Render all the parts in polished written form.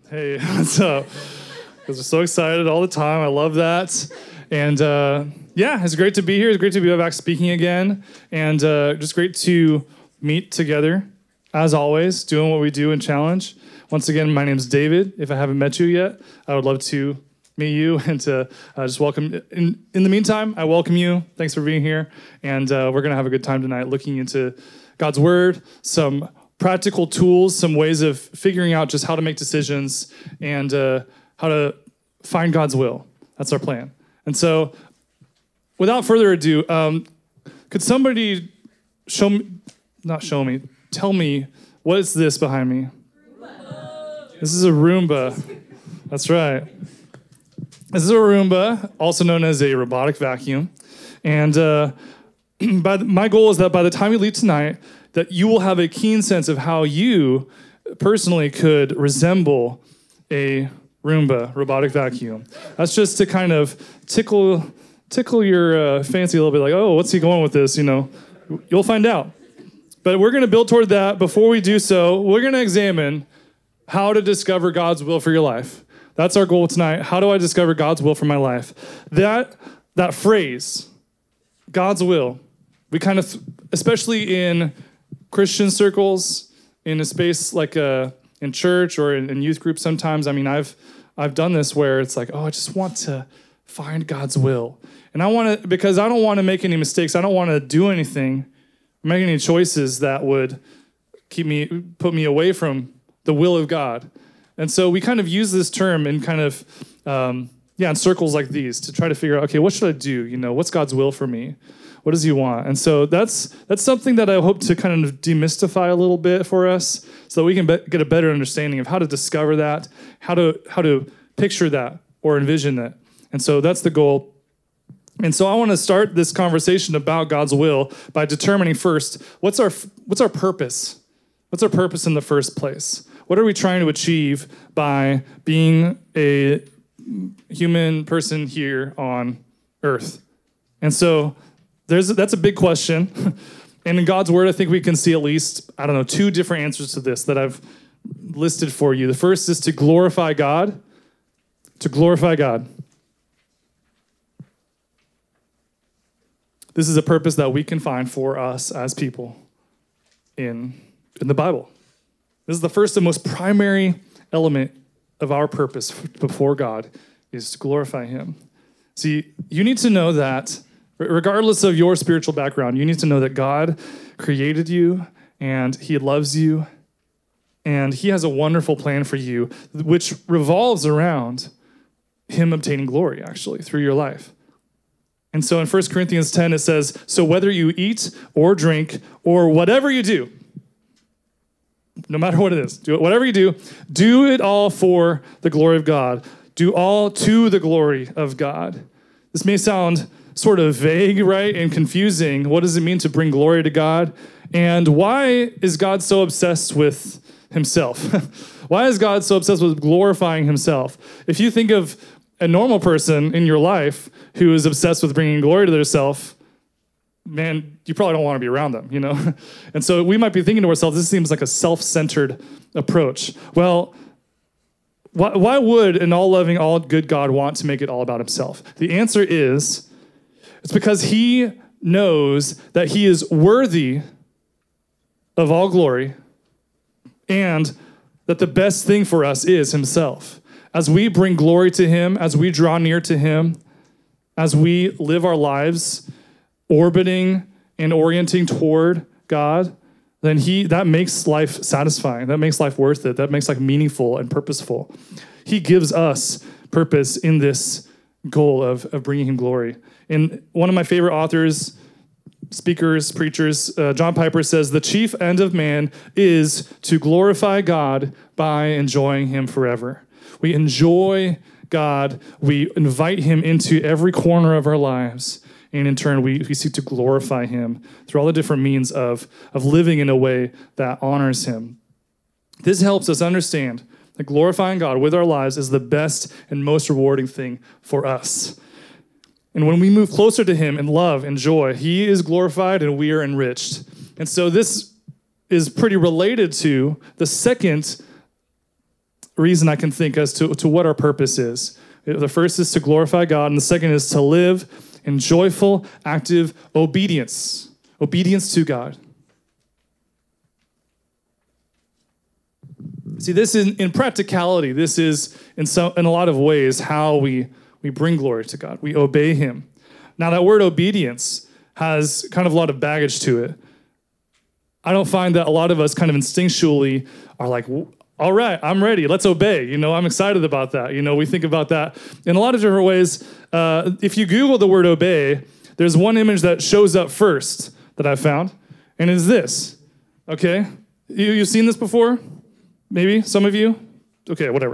Hey, what's up? Because we're so excited all the time. I love that. And yeah, it's great to be here. It's great to be back speaking again. And just great to meet together, as always, doing what we do in Challenge. Once again, my name is David. If I haven't met you yet, I would love to meet you and to just welcome. In the meantime, I welcome you. Thanks for being here. And we're going to have a good time tonight looking into God's Word, some practical tools, some ways of figuring out just how to make decisions and how to find God's will. That's our plan. And so, without further ado, could somebody tell me, what is this behind me? This is a Roomba. That's right. This is a Roomba, also known as a robotic vacuum. And my goal is that by the time you leave tonight, that you will have a keen sense of how you personally could resemble a Roomba, robotic vacuum. That's just to kind of tickle your fancy a little bit, like, oh, what's he going with this? You know, you'll find out. But we're going to build toward that. Before we do so, we're going to examine how to discover God's will for your life. That's our goal tonight. How do I discover God's will for my life? That phrase, God's will, we kind of, especially in Christian circles, in a space like in church or in youth groups sometimes, I mean, I've done this where it's like, oh, I just want to find God's will. And I want to, because I don't want to make any mistakes. I don't want to do anything, make any choices that would put me away from the will of God. And so we kind of use this term in kind of, in circles like these to try to figure out, okay, what should I do? You know, what's God's will for me? What does he want? And so that's something that I hope to kind of demystify a little bit for us so that we can get a better understanding of how to discover that, how to picture that or envision that. And so that's the goal. And so I want to start this conversation about God's will by determining first, what's our purpose? What's our purpose in the first place? What are we trying to achieve by being a human person here on earth? And so that's a big question. And in God's word, I think we can see at least, two different answers to this that I've listed for you. The first is to glorify God. To glorify God. This is a purpose that we can find for us as people in the Bible. This is the first and most primary element of our purpose before God is to glorify him. See, you need to know that regardless of your spiritual background, you need to know that God created you and he loves you and he has a wonderful plan for you, which revolves around him obtaining glory, actually, through your life. And so in 1 Corinthians 10, it says, so whether you eat or drink or whatever you do, no matter what it is, whatever you do it all for the glory of God. Do all to the glory of God. This may sound sort of vague, right, and confusing. What does it mean to bring glory to God? And why is God so obsessed with himself? Why is God so obsessed with glorifying himself? If you think of a normal person in your life who is obsessed with bringing glory to themselves, man, you probably don't want to be around them, you know? And so we might be thinking to ourselves, this seems like a self-centered approach. Well, why would an all-loving, all-good God want to make it all about himself? The answer is, it's because he knows that he is worthy of all glory and that the best thing for us is himself. As we bring glory to him, as we draw near to him, as we live our lives orbiting and orienting toward God, then that makes life satisfying. That makes life worth it. That makes life meaningful and purposeful. He gives us purpose in this goal of bringing him glory. And one of my favorite authors, speakers, preachers, John Piper says, the chief end of man is to glorify God by enjoying him forever. We enjoy God. We invite him into every corner of our lives. And in turn, we seek to glorify him through all the different means of living in a way that honors him. This helps us understand that glorifying God with our lives is the best and most rewarding thing for us. And when we move closer to him in love and joy, he is glorified and we are enriched. And so this is pretty related to the second reason I can think as to what our purpose is. The first is to glorify God, and the second is to live in joyful, active obedience. Obedience to God. See, this is in practicality. This is in a lot of ways how we bring glory to God. We obey him. Now, that word obedience has kind of a lot of baggage to it. I don't find that a lot of us kind of instinctually are like, all right, I'm ready. Let's obey. I'm excited about that. We think about that in a lot of different ways. If you Google the word obey, there's one image that shows up first that I found, and it's this. Okay? You've seen this before? Maybe some of you? Okay, whatever.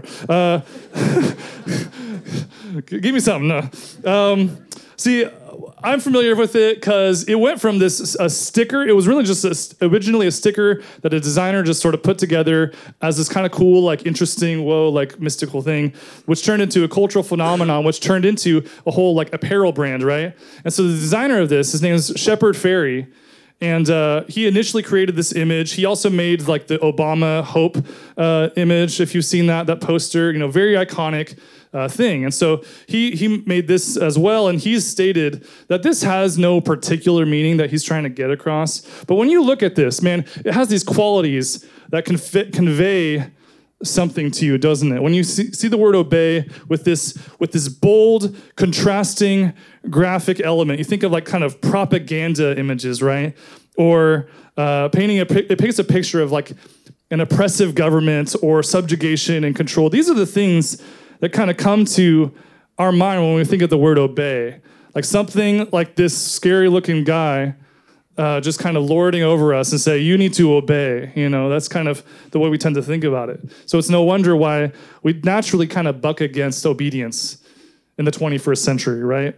Give me something. No. See, I'm familiar with it because it went from a sticker. It was really just originally a sticker that a designer just sort of put together as this kind of cool, like interesting, mystical thing, which turned into a cultural phenomenon, which turned into a whole like apparel brand, right? And so the designer of this, his name is Shepard Fairey. And he initially created this image. He also made like the Obama Hope image, if you've seen that poster, very iconic thing. And so he made this as well, and he's stated that this has no particular meaning that he's trying to get across. But when you look at this, man, it has these qualities that can convey something to you, doesn't it? When you see the word obey with this bold, contrasting graphic element, you think of like kind of propaganda images, right? Or it paints a picture of like an oppressive government or subjugation and control. These are the things that kind of come to our mind when we think of the word obey. Like something like this scary looking guy just kind of lording over us and say, you need to obey. That's kind of the way we tend to think about it. So it's no wonder why we naturally kind of buck against obedience in the 21st century, right?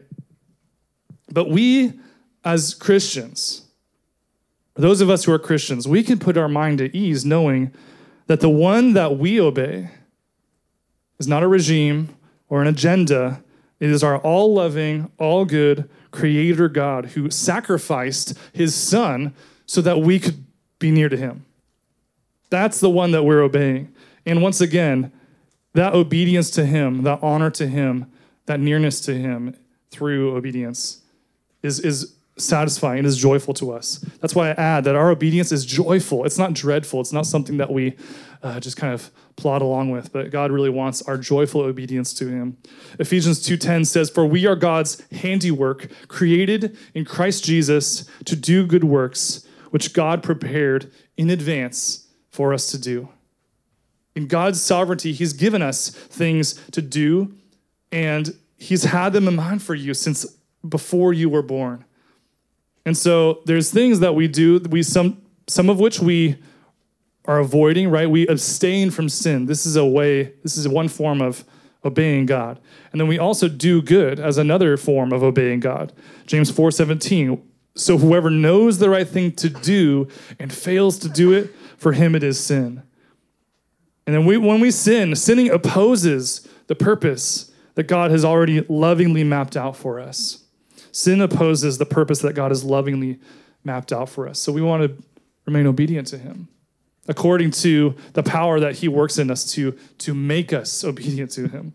But we as Christians, those of us who are Christians, we can put our mind at ease knowing that the one that we obey is not a regime or an agenda. It is our all-loving, all-good Creator God who sacrificed his Son so that we could be near to him. That's the one that we're obeying. And once again, that obedience to him, that honor to him, that nearness to him through obedience is satisfying. It is joyful to us. That's why I add that our obedience is joyful. It's not dreadful. It's not something that we just kind of plod along with, but God really wants our joyful obedience to him. Ephesians 2:10 says, "For we are God's handiwork, created in Christ Jesus to do good works, which God prepared in advance for us to do." In God's sovereignty, he's given us things to do, and he's had them in mind for you since before you were born. And so there's things that we do, some of which we are avoiding, right? We abstain from sin. This is one form of obeying God. And then we also do good as another form of obeying God. James 4:17, "So whoever knows the right thing to do and fails to do it, for him it is sin." And then when we sin, sinning opposes the purpose that God has already lovingly mapped out for us. Sin opposes the purpose that God has lovingly mapped out for us. So we want to remain obedient to him, according to the power that he works in us to make us obedient to him.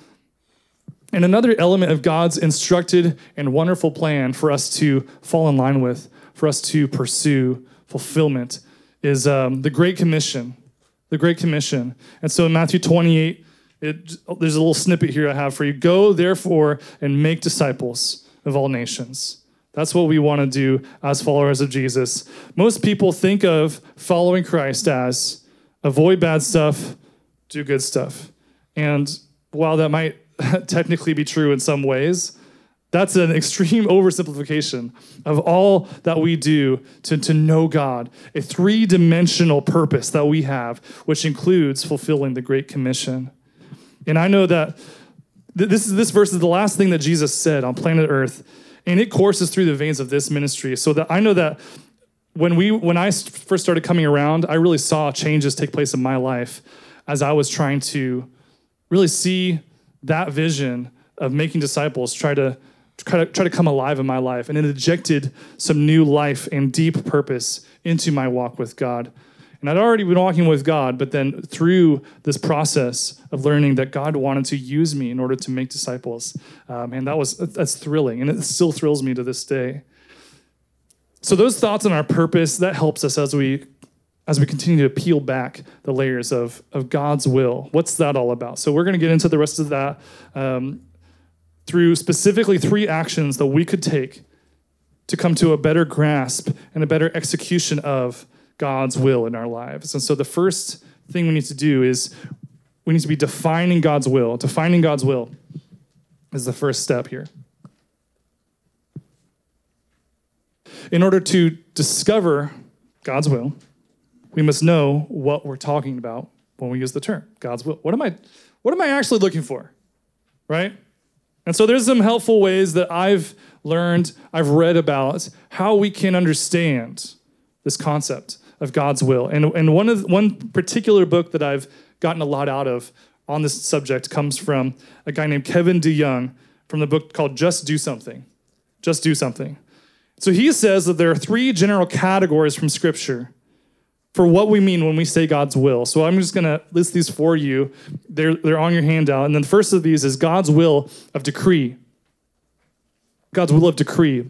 And another element of God's instructed and wonderful plan for us to fall in line with, for us to pursue fulfillment, is the Great Commission. The Great Commission. And so in Matthew 28, there's a little snippet here I have for you. "Go, therefore, and make disciples of all nations." That's what we want to do as followers of Jesus. Most people think of following Christ as avoid bad stuff, do good stuff. And while that might technically be true in some ways, that's an extreme oversimplification of all that we do to know God, a three-dimensional purpose that we have, which includes fulfilling the Great Commission. And I know that this verse is the last thing that Jesus said on planet Earth, and it courses through the veins of this ministry. So that I know that when I first started coming around, I really saw changes take place in my life as I was trying to really see that vision of making disciples try to come alive in my life. And it injected some new life and deep purpose into my walk with God. And I'd already been walking with God, but then through this process of learning that God wanted to use me in order to make disciples, and that's thrilling, and it still thrills me to this day. So those thoughts on our purpose, that helps us as we continue to peel back the layers of God's will. What's that all about? So we're going to get into the rest of that through specifically 3 actions that we could take to come to a better grasp and a better execution of God's will in our lives. And so the first thing we need to do is we need to be defining God's will. Defining God's will is the first step here. In order to discover God's will, we must know what we're talking about when we use the term God's will. What am I actually looking for? Right? And so there's some helpful ways that I've read about how we can understand this concept of God's will. And one particular book that I've gotten a lot out of on this subject comes from a guy named Kevin DeYoung from the book called Just Do Something. Just Do Something. So he says that there are 3 general categories from Scripture for what we mean when we say God's will. So I'm just going to list these for you. They're on your handout. And then the first of these is God's will of decree. God's will of decree.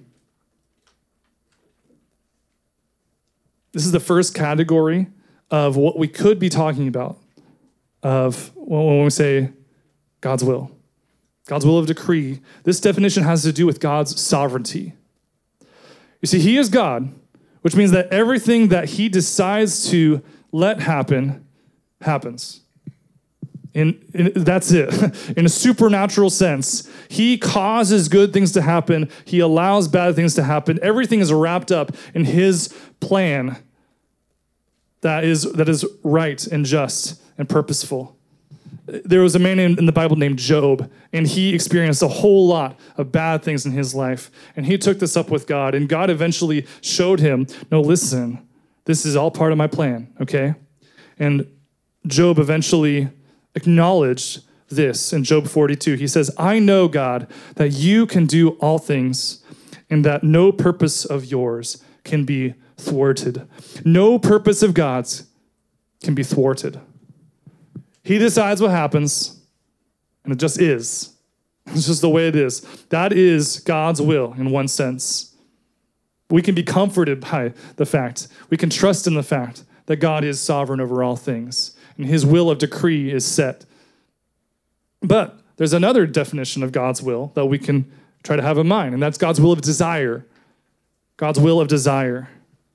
This is the first category of what we could be talking about when we say God's will. God's will of decree. This definition has to do with God's sovereignty. You see, he is God, which means that everything that he decides to let happen, happens. And that's it. In a supernatural sense, he causes good things to happen. He allows bad things to happen. Everything is wrapped up in his plan that is right and just and purposeful. There was a man in the Bible named Job, and he experienced a whole lot of bad things in his life. And he took this up with God, and God eventually showed him, no, listen, this is all part of my plan, okay? And Job eventually acknowledged this in Job 42. He says, I know, God, that you can do all things, and that no purpose of yours can be thwarted. No purpose of God's can be thwarted. He decides what happens, and it just is. It's just the way it is. That is God's will in one sense. We can be comforted by the fact, we can trust in the fact that God is sovereign over all things, and his will of decree is set. But there's another definition of God's will that we can try to have in mind, and that's God's will of desire. God's will of desire.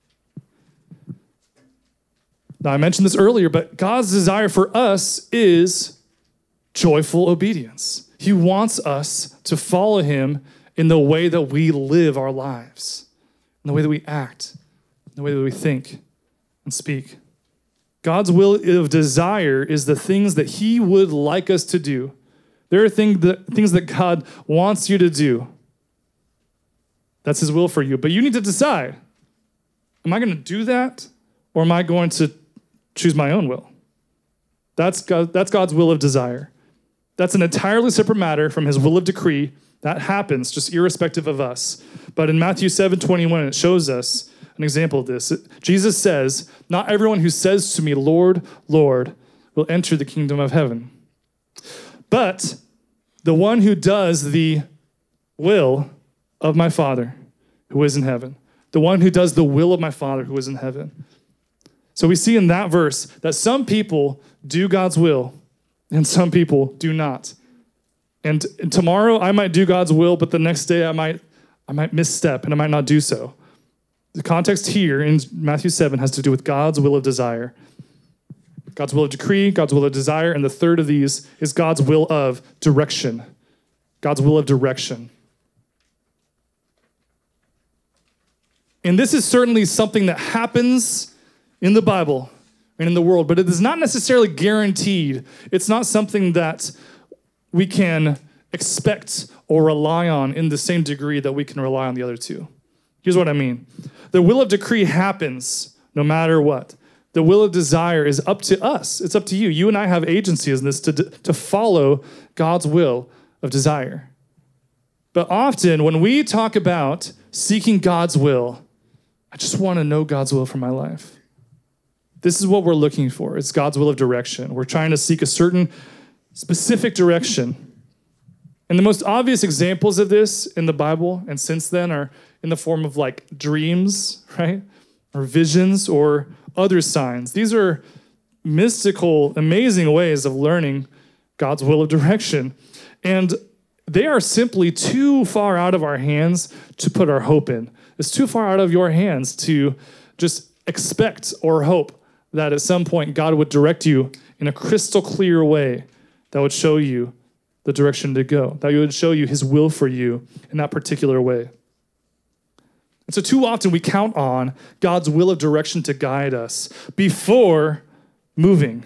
Now, I mentioned this earlier, but God's desire for us is joyful obedience. He wants us to follow him in the way that we live our lives, in the way that we act, in the way that we think and speak. God's will of desire is the things that he would like us to do. There are things that God wants you to do. That's his will for you. But you need to decide, am I going to do that, or am I going to choose my own will? That's God's will of desire. That's an entirely separate matter from his will of decree. That happens just irrespective of us. But in Matthew 7:21, it shows us an example of this. Jesus says, not everyone who says to me, Lord, Lord, will enter the kingdom of heaven, but the one who does the will of my Father who is in heaven. The one who does the will of my Father who is in heaven. So we see in that verse that some people do God's will and some people do not. And tomorrow I might do God's will, but the next day I might misstep and I might not do so. The context here in Matthew 7 has to do with God's will of desire. God's will of decree, God's will of desire, and the third of these is God's will of direction. God's will of direction. And this is certainly something that happens in the Bible and in the world, but it is not necessarily guaranteed. It's not something that we can expect or rely on in the same degree that we can rely on the other two. Here's what I mean. The will of decree happens no matter what. The will of desire is up to us. It's up to you. You and I have agency in this to follow God's will of desire. But often when we talk about seeking God's will, I just want to know God's will for my life. This is what we're looking for. It's God's will of direction. We're trying to seek a certain specific direction. And the most obvious examples of this in the Bible and since then are in the form of like dreams, right? Or visions or other signs. These are mystical, amazing ways of learning God's will of direction. And they are simply too far out of our hands to put our hope in. It's too far out of your hands to just expect or hope that at some point God would direct you in a crystal clear way that would show you the direction to go, that would show you his will for you in that particular way. And so too often we count on God's will of direction to guide us before moving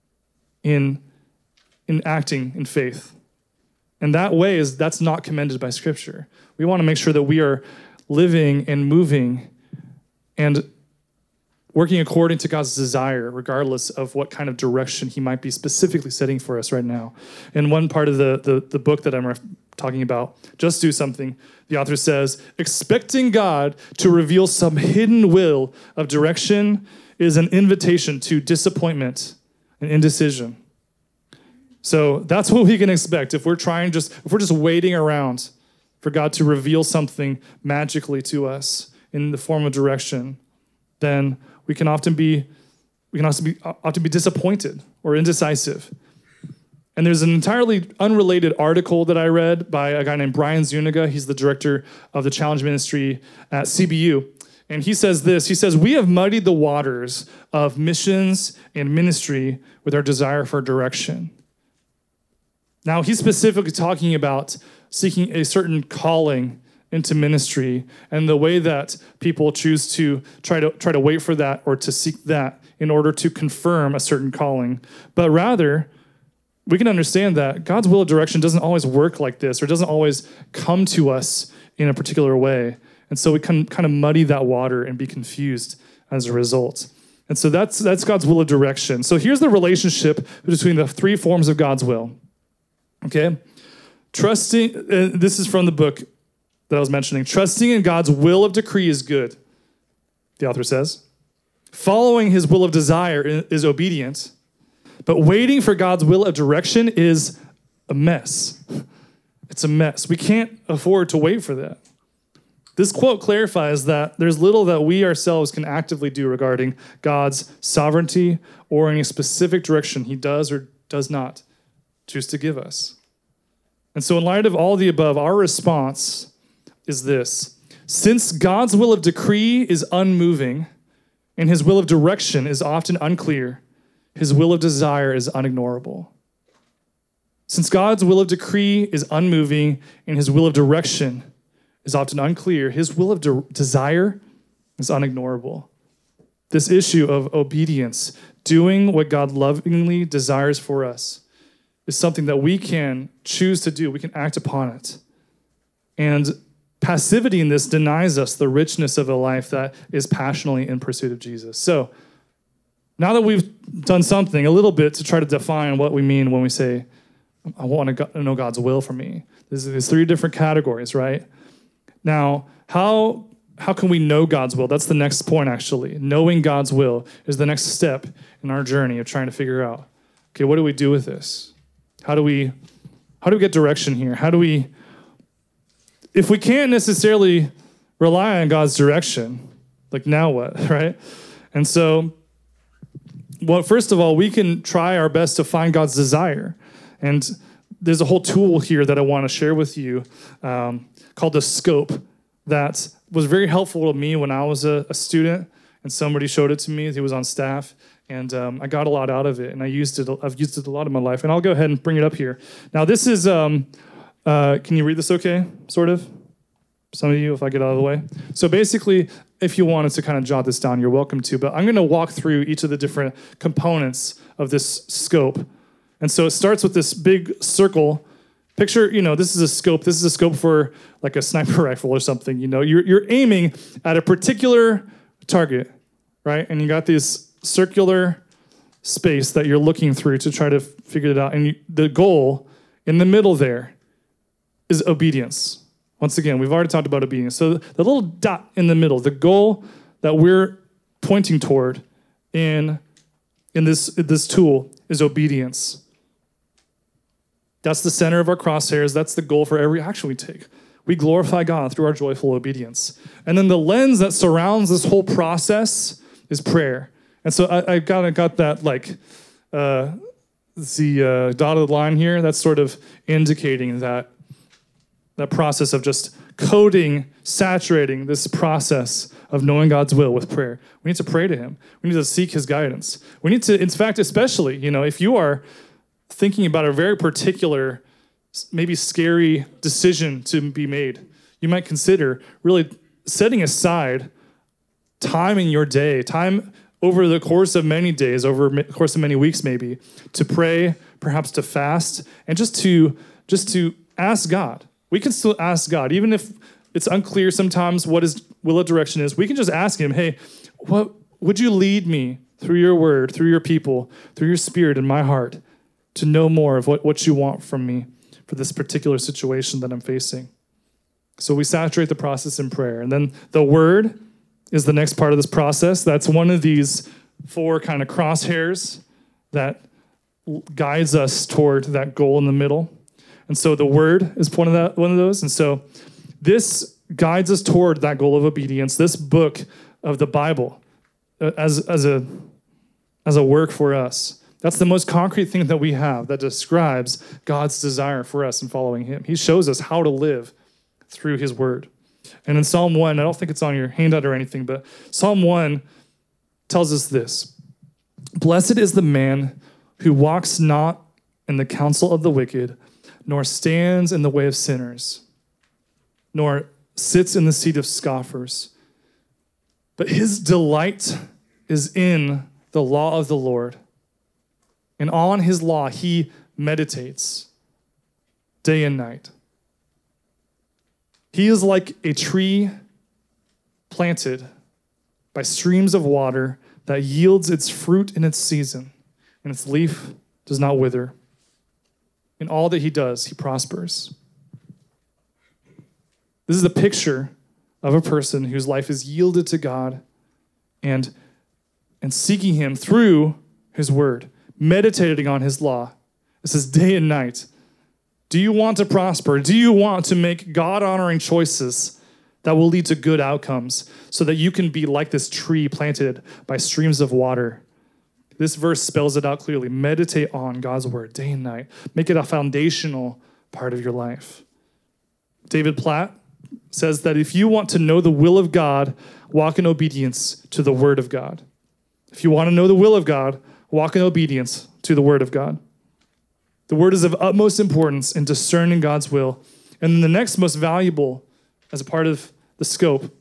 in acting in faith. And that's not commended by Scripture. We want to make sure that we are living and moving and working according to God's desire, regardless of what kind of direction he might be specifically setting for us right now. In one part of the book that I'm talking about, Just Do Something, the author says, expecting God to reveal some hidden will of direction is an invitation to disappointment and indecision. So that's what we can expect if we're just waiting around for God to reveal something magically to us in the form of direction, then we can often be disappointed or indecisive. And there's an entirely unrelated article that I read by a guy named Brian Zuniga. He's the director of the Challenge Ministry at CBU. And he says this, he says, we have muddied the waters of missions and ministry with our desire for direction. Now, he's specifically talking about seeking a certain calling into ministry and the way that people choose to try to wait for that or to seek that in order to confirm a certain calling. But rather, we can understand that God's will of direction doesn't always work like this or doesn't always come to us in a particular way. And so we can kind of muddy that water and be confused as a result. And so that's God's will of direction. So here's the relationship between the three forms of God's will. Okay? Trusting, this is from the book that I was mentioning. Trusting in God's will of decree is good, the author says. Following his will of desire is obedience. But waiting for God's will of direction is a mess. It's a mess. We can't afford to wait for that. This quote clarifies that there's little that we ourselves can actively do regarding God's sovereignty or any specific direction he does or does not choose to give us. And so in light of all the above, our response is this. Since God's will of decree is unmoving and his will of direction is often unclear, his will of desire is unignorable. Since God's will of decree is unmoving and his will of direction is often unclear, his will of desire is unignorable. This issue of obedience, doing what God lovingly desires for us, is something that we can choose to do. We can act upon it. And passivity in this denies us the richness of a life that is passionately in pursuit of Jesus. So now that we've done something a little bit to try to define what we mean when we say, I want to know God's will for me. There's three different categories, right? Now, how can we know God's will? That's the next point, actually. Knowing God's will is the next step in our journey of trying to figure out, okay, what do we do with this? How do we get direction here? If we can't necessarily rely on God's direction, like now what, right? And so, well, first of all, we can try our best to find God's desire. And there's a whole tool here that I want to share with you called the Scope that was very helpful to me when I was a student and somebody showed it to me. He was on staff, and I got a lot out of it, and I've used it a lot in my life. And I'll go ahead and bring it up here. Now, this is, can you read this okay, sort of? Some of you, if I get out of the way. So basically, if you wanted to kind of jot this down, you're welcome to. But I'm going to walk through each of the different components of this scope. And so it starts with this big circle. Picture, this is a scope. This is a scope for like a sniper rifle or something. You're aiming at a particular target, right? And you got this circular space that you're looking through to try to figure it out. And the goal in the middle there is obedience. Once again, we've already talked about obedience. So the little dot in the middle, the goal that we're pointing toward in this tool is obedience. That's the center of our crosshairs. That's the goal for every action we take. We glorify God through our joyful obedience. And then the lens that surrounds this whole process is prayer. And so I got that like the dotted line here. That's sort of indicating that process of just coding, saturating this process of knowing God's will with prayer. We need to pray to him. We need to seek his guidance. We need to, in fact, especially, if you are thinking about a very particular, maybe scary decision to be made, you might consider really setting aside time in your day, time over the course of many days, over the course of many weeks maybe, to pray, perhaps to fast, and just to ask God. We can still ask God, even if it's unclear sometimes what his will of direction is. We can just ask him, hey, what would you lead me through your word, through your people, through your spirit in my heart to know more of what you want from me for this particular situation that I'm facing? So we saturate the process in prayer. And then the word is the next part of this process. That's one of these 4 kind of crosshairs that guides us toward that goal in the middle. And so the word is one of those. And so this guides us toward that goal of obedience. This book of the Bible as a work for us. That's the most concrete thing that we have that describes God's desire for us in following him. He shows us how to live through his word. And in Psalm 1, I don't think it's on your handout or anything, but Psalm 1 tells us this: "Blessed is the man who walks not in the counsel of the wicked, nor stands in the way of sinners, nor sits in the seat of scoffers. But his delight is in the law of the Lord, and on his law he meditates day and night. He is like a tree planted by streams of water that yields its fruit in its season, and its leaf does not wither. In all that he does, he prospers." This is a picture of a person whose life is yielded to God and seeking him through his word, meditating on his law. It says day and night. Do you want to prosper? Do you want to make God-honoring choices that will lead to good outcomes so that you can be like this tree planted by streams of water? This verse spells it out clearly. Meditate on God's word day and night. Make it a foundational part of your life. David Platt says that if you want to know the will of God, walk in obedience to the word of God. If you want to know the will of God, walk in obedience to the word of God. The word is of utmost importance in discerning God's will. And then the next most valuable as a part of the scope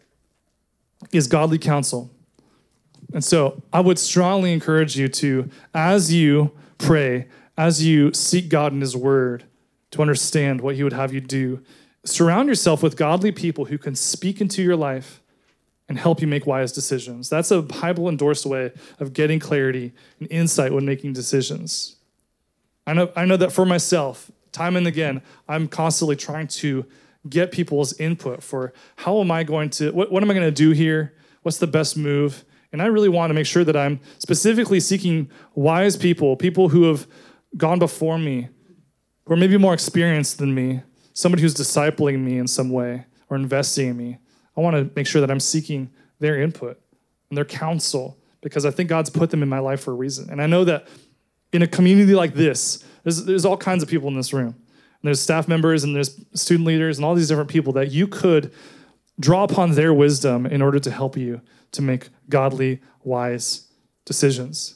is godly counsel. And so I would strongly encourage you to, as you pray, as you seek God in his word, to understand what he would have you do, surround yourself with godly people who can speak into your life and help you make wise decisions. That's a Bible-endorsed way of getting clarity and insight when making decisions. I know that for myself, time and again, I'm constantly trying to get people's input for how am I going to, what am I going to do here? What's the best move? And I really want to make sure that I'm specifically seeking wise people who have gone before me, who are maybe more experienced than me, somebody who's discipling me in some way or investing in me. I want to make sure that I'm seeking their input and their counsel because I think God's put them in my life for a reason. And I know that in a community like this, there's all kinds of people in this room. And there's staff members and there's student leaders and all these different people that you could draw upon their wisdom in order to help you to make godly, wise decisions.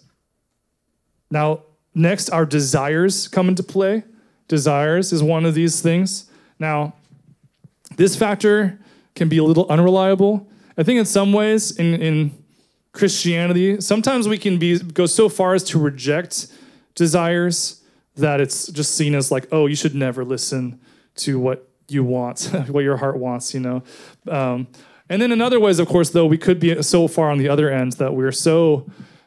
Now, next, our desires come into play. Desires is one of these things. Now, this factor can be a little unreliable. I think in some ways in Christianity, sometimes we can go so far as to reject desires that it's just seen as like, oh, you should never listen to what you want, what your heart wants, And then in other ways, of course, though, we could be so far on the other end that we're so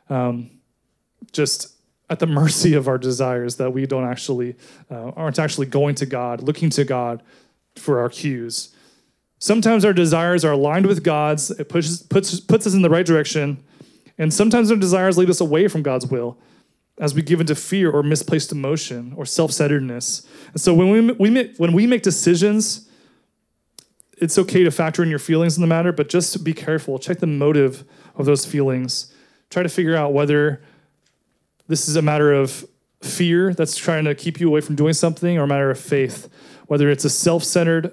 just at the mercy of our desires that we aren't actually going to God, looking to God for our cues. Sometimes our desires are aligned with God's. It puts us in the right direction, And sometimes our desires lead us away from God's will as we give into fear or misplaced emotion or self-centeredness. And so when we make decisions, it's okay to factor in your feelings in the matter, but just be careful. Check the motive of those feelings. Try to figure out whether this is a matter of fear that's trying to keep you away from doing something or a matter of faith, whether it's a self-centered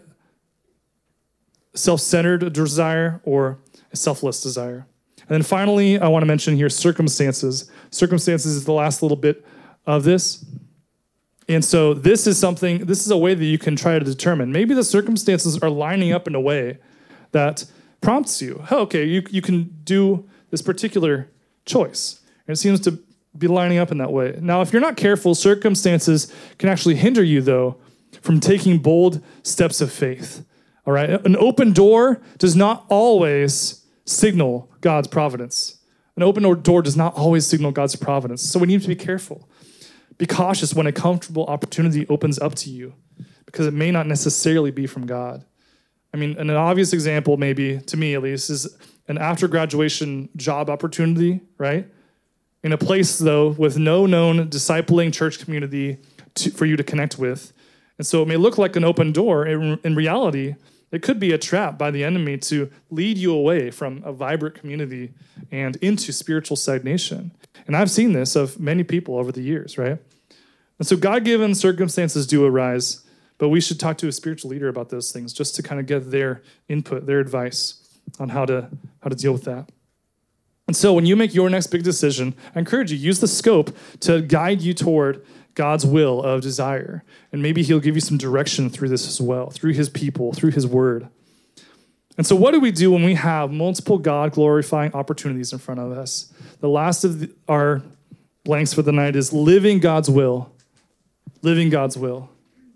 desire or a selfless desire. And then finally, I want to mention here circumstances. Circumstances is the last little bit of this. And so this is a way that you can try to determine. Maybe the circumstances are lining up in a way that prompts you. Oh, okay, you can do this particular choice. And it seems to be lining up in that way. Now, if you're not careful, circumstances can actually hinder you, though, from taking bold steps of faith. All right? An open door does not always signal God's providence. An open door does not always signal God's providence. So we need to be careful. Be cautious when a comfortable opportunity opens up to you, because it may not necessarily be from God. I mean, an obvious example, maybe, to me at least, is an after-graduation job opportunity, right? In a place, though, with no known discipling church community for you to connect with. And so it may look like an open door. In reality, it could be a trap by the enemy to lead you away from a vibrant community and into spiritual stagnation. And I've seen this of many people over the years, right? And so God-given circumstances do arise, but we should talk to a spiritual leader about those things just to kind of get their input, their advice on how to deal with that. And so when you make your next big decision, I encourage you, use the scope to guide you toward God's will of desire. And maybe he'll give you some direction through this as well, through his people, through his word. And so what do we do when we have multiple God-glorifying opportunities in front of us? The last of our blanks for the night is living God's will. Living God's will.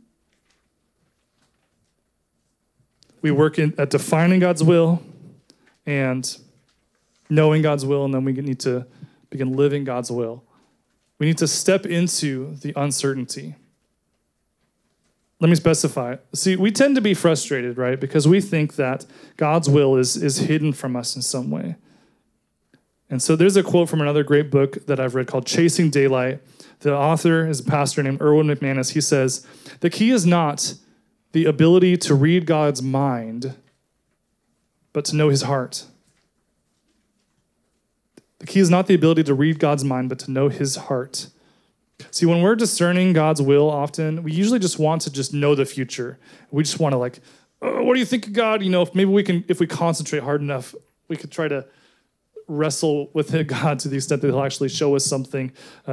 We work at defining God's will and knowing God's will, and then we need to begin living God's will. We need to step into the uncertainty. Let me specify. See, we tend to be frustrated, right? Because we think that God's will is hidden from us in some way. And so there's a quote from another great book that I've read called Chasing Daylight. The author is a pastor named Erwin McManus. He says, the key is not the ability to read God's mind, but to know his heart. The key is not the ability to read God's mind, but to know his heart. See, when we're discerning God's will often, we usually just want to just know the future. We just want to what do you think of God? Maybe if we concentrate hard enough, we could try to wrestle with God to the extent that he'll actually show us something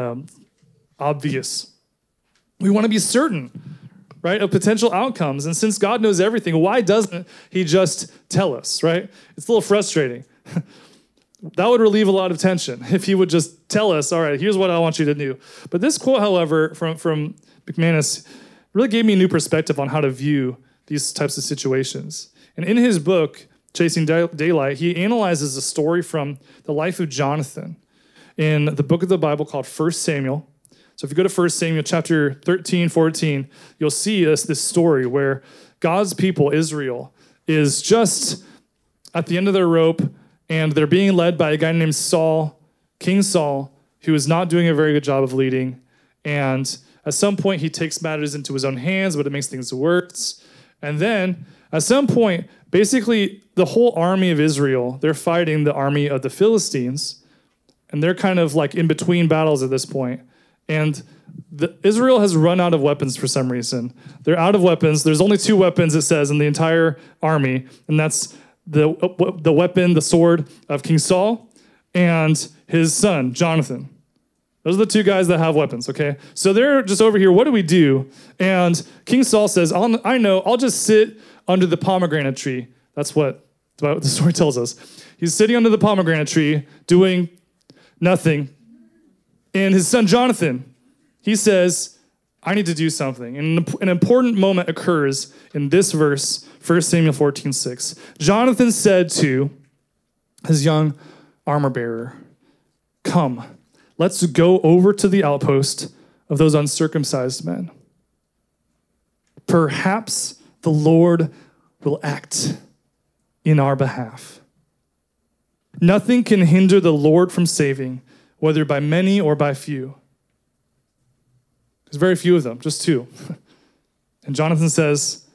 obvious. We want to be certain, right, of potential outcomes. And since God knows everything, why doesn't he just tell us, right? It's a little frustrating. That would relieve a lot of tension if he would just tell us, all right, here's what I want you to do. But this quote, however, from McManus really gave me a new perspective on how to view these types of situations. And in his book, Chasing Daylight, he analyzes a story from the life of Jonathan in the book of the Bible called 1 Samuel. So if you go to 1 Samuel chapter 13, 14, you'll see this story where God's people, Israel, is just at the end of their rope, and they're being led by a guy named Saul, King Saul, who is not doing a very good job of leading. And at some point, he takes matters into his own hands, but it makes things worse. And then, at some point, basically, the whole army of Israel, they're fighting the army of the Philistines, and they're kind of like in between battles at this point. And Israel has run out of weapons for some reason. They're out of weapons. There's only 2 weapons, it says, in the entire army, and that's the weapon, the sword of King Saul and his son, Jonathan. Those are the 2 guys that have weapons, okay? So they're just over here, what do we do? And King Saul says, I'll just sit under the pomegranate tree. That's what the story tells us. He's sitting under the pomegranate tree doing nothing. And his son, Jonathan, he says, I need to do something. And an important moment occurs in this verse, 1 Samuel 14:6. Jonathan said to his young armor bearer, come, let's go over to the outpost of those uncircumcised men. Perhaps the Lord will act in our behalf. Nothing can hinder the Lord from saving, whether by many or by few. There's very few of them, just two. And Jonathan says,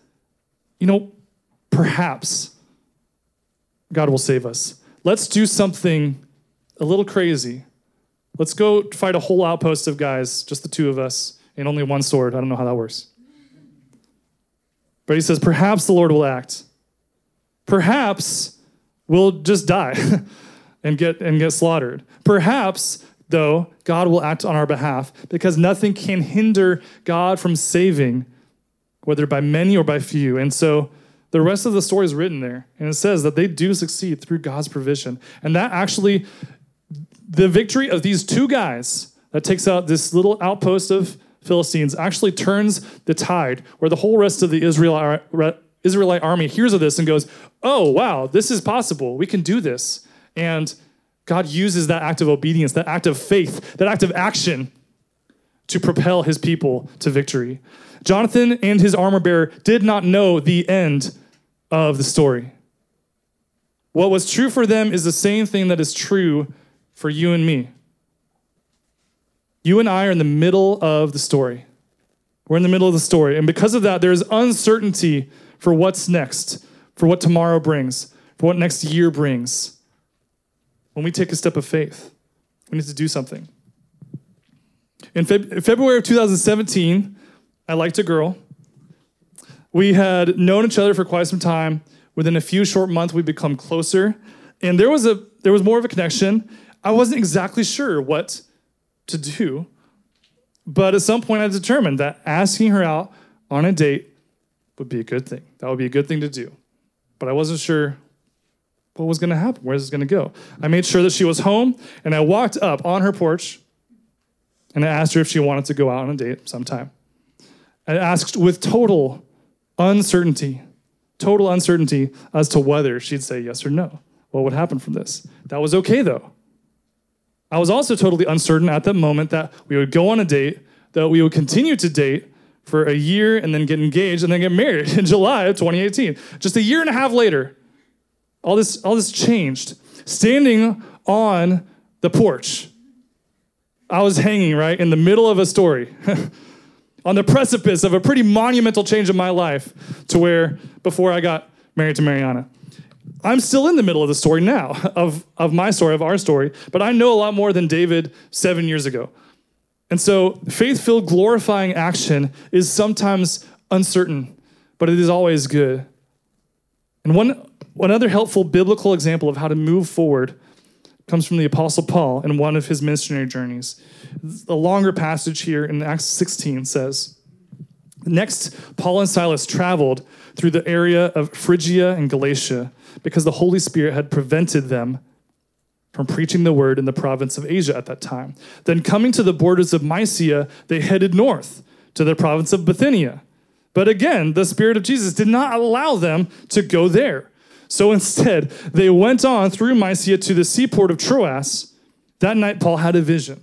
perhaps God will save us. Let's do something a little crazy. Let's go fight a whole outpost of guys, just the two of us, and only one sword. I don't know how that works. But he says, perhaps the Lord will act. Perhaps we'll just die and get slaughtered. Perhaps, though, God will act on our behalf, because nothing can hinder God from saving, whether by many or by few. And so the rest of the story is written there, and it says that they do succeed through God's provision. And that actually, the victory of these two guys that takes out this little outpost of Philistines actually turns the tide, where the whole rest of the Israelite army hears of this and goes, oh, wow, this is possible. We can do this. And God uses that act of obedience, that act of faith, that act of action to propel his people to victory. Jonathan and his armor bearer did not know the end of the story. What was true for them is the same thing that is true for you and me. You and I are in the middle of the story. We're in the middle of the story. And because of that, there's uncertainty for what's next, for what tomorrow brings, for what next year brings. When we take a step of faith, we need to do something. In February of 2017, I liked a girl. We had known each other for quite some time. Within a few short months, we'd become closer. And there was more of a connection. I wasn't exactly sure what to do. But at some point, I determined that asking her out on a date would be a good thing. That would be a good thing to do. But I wasn't sure what was going to happen. Where is this going to go? I made sure that she was home, and I walked up on her porch, and I asked her if she wanted to go out on a date sometime. I asked with total uncertainty as to whether she'd say yes or no. What would happen from this? That was okay, though. I was also totally uncertain at that moment that we would go on a date, that we would continue to date for a year and then get engaged and then get married in July of 2018. Just a year and a half later, all this changed. Standing on the porch, I was hanging right in the middle of a story, on the precipice of a pretty monumental change in my life, to where before I got married to Mariana. I'm still in the middle of the story now, of my story, of our story, but I know a lot more than David 7 years ago. And so faith-filled, glorifying action is sometimes uncertain, but it is always good. And one other helpful biblical example of how to move forward comes from the Apostle Paul in one of his missionary journeys. A longer passage here in Acts 16 says, next, Paul and Silas traveled through the area of Phrygia and Galatia because the Holy Spirit had prevented them from preaching the word in the province of Asia at that time. Then coming to the borders of Mysia, they headed north to the province of Bithynia. But again, the Spirit of Jesus did not allow them to go there. So instead, they went on through Mysia to the seaport of Troas. That night, Paul had a vision.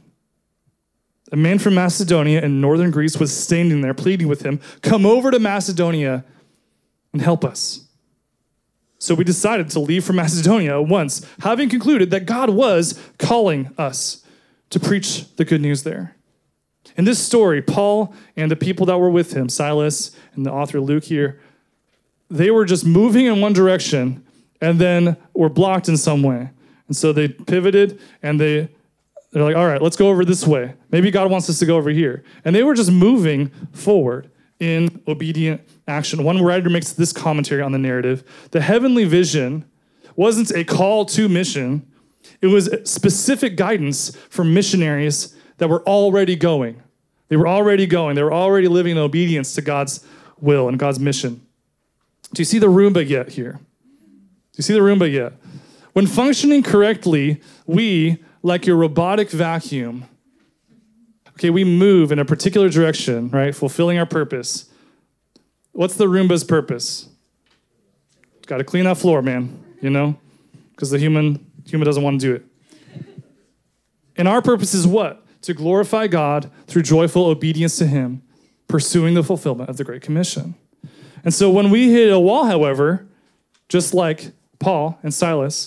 A man from Macedonia in northern Greece was standing there pleading with him, come over to Macedonia and help us. So we decided to leave for Macedonia at once, having concluded that God was calling us to preach the good news there. In this story, Paul and the people that were with him, Silas and the author Luke here, they were just moving in one direction and then were blocked in some way. And so they pivoted and they're like, all right, let's go over this way. Maybe God wants us to go over here. And they were just moving forward in obedient action. One writer makes this commentary on the narrative. The heavenly vision wasn't a call to mission. It was specific guidance for missionaries that were already going. They were already going. They were already living in obedience to God's will and God's mission. Do you see the Roomba yet here? Do you see the Roomba yet? When functioning correctly, we, like your robotic vacuum, okay, we move in a particular direction, right? Fulfilling our purpose. What's the Roomba's purpose? Got to clean that floor, man, because the human doesn't want to do it. And our purpose is what? To glorify God through joyful obedience to him, pursuing the fulfillment of the Great Commission. And so when we hit a wall, however, just like Paul and Silas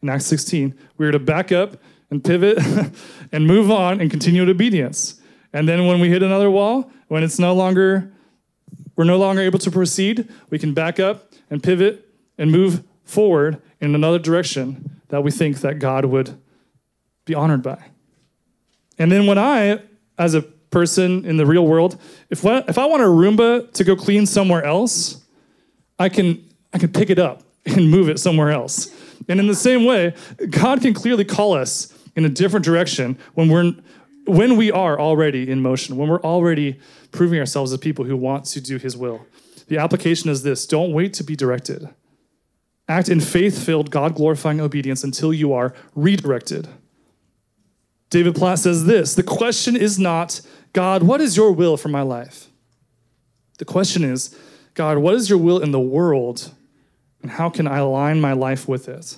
in Acts 16, we are to back up and pivot and move on and continue in obedience. And then when we hit another wall, when we're no longer able to proceed, we can back up and pivot and move forward in another direction that we think that God would be honored by. And then when I, as a person in the real world, if I want a Roomba to go clean somewhere else, I can pick it up and move it somewhere else. And in the same way, God can clearly call us in a different direction when we are already in motion, when we're already proving ourselves as people who want to do his will. The application is this: don't wait to be directed. Act in faith-filled, God-glorifying obedience until you are redirected. David Platt says this: the question is not, God, what is your will for my life? The question is, God, what is your will in the world, and how can I align my life with it?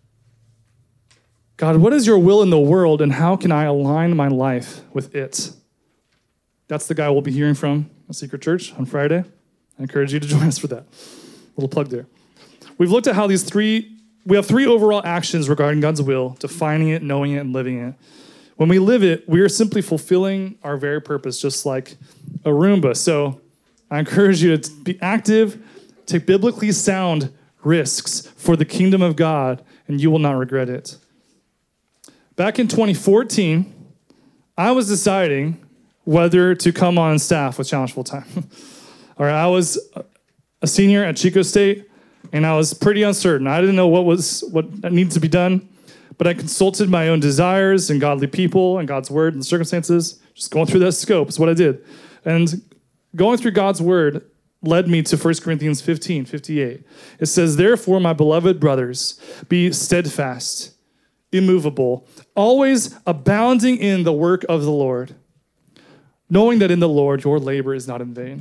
God, what is your will in the world, and how can I align my life with it? That's the guy we'll be hearing from at Secret Church on Friday. I encourage you to join us for that. Little plug there. We've looked at how we have three overall actions regarding God's will: defining it, knowing it, and living it. When we live it, we are simply fulfilling our very purpose, just like a Roomba. So I encourage you to be active, take biblically sound risks for the kingdom of God, and you will not regret it. Back in 2014, I was deciding whether to come on staff with Challenge Full Time. All right, I was a senior at Chico State, and I was pretty uncertain. I didn't know what needed to be done, but I consulted my own desires and godly people and God's word and circumstances. Just going through that scope is what I did. And going through God's word led me to 1 Corinthians 15:58. It says, therefore, my beloved brothers, be steadfast, immovable, always abounding in the work of the Lord, knowing that in the Lord your labor is not in vain.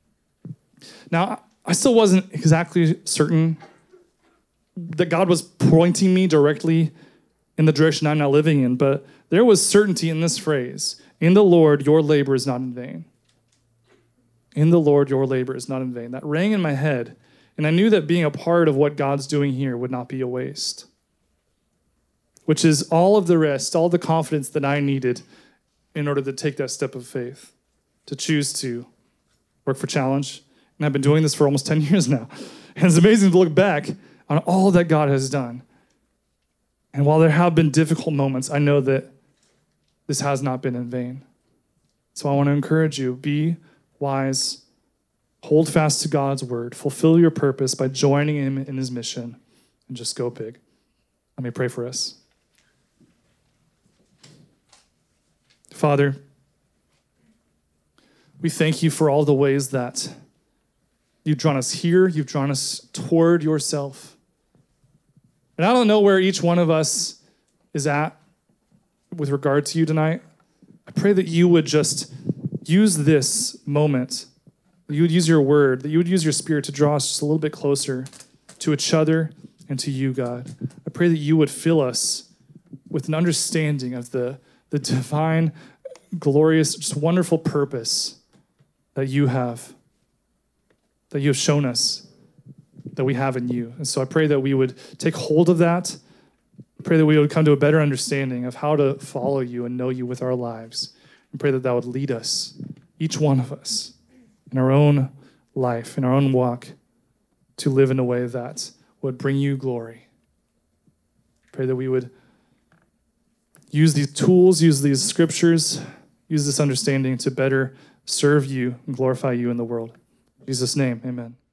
Now, I still wasn't exactly certain that God was pointing me directly in the direction I'm now living in, but there was certainty in this phrase: in the Lord your labor is not in vain. In the Lord your labor is not in vain. That rang in my head, and I knew that being a part of what God's doing here would not be a waste, which is all of the rest, all the confidence that I needed in order to take that step of faith, to choose to work for Challenge. And I've been doing this for almost 10 years now. And it's amazing to look back on all that God has done. And while there have been difficult moments, I know that this has not been in vain. So I want to encourage you, be wise, hold fast to God's word, fulfill your purpose by joining him in his mission, and just go big. Let me pray for us. Father, we thank you for all the ways that you've drawn us here, you've drawn us toward yourself. And I don't know where each one of us is at with regard to you tonight. I pray that you would just use this moment, that you would use your word, that you would use your spirit to draw us just a little bit closer to each other and to you, God. I pray that you would fill us with an understanding of the divine, glorious, just wonderful purpose that you have shown us, that we have in you. And so I pray that we would take hold of that. I pray that we would come to a better understanding of how to follow you and know you with our lives. And pray that that would lead us, each one of us, in our own life, in our own walk, to live in a way that would bring you glory. Pray that we would use these tools, use these scriptures, use this understanding to better serve you and glorify you in the world. In Jesus' name, amen.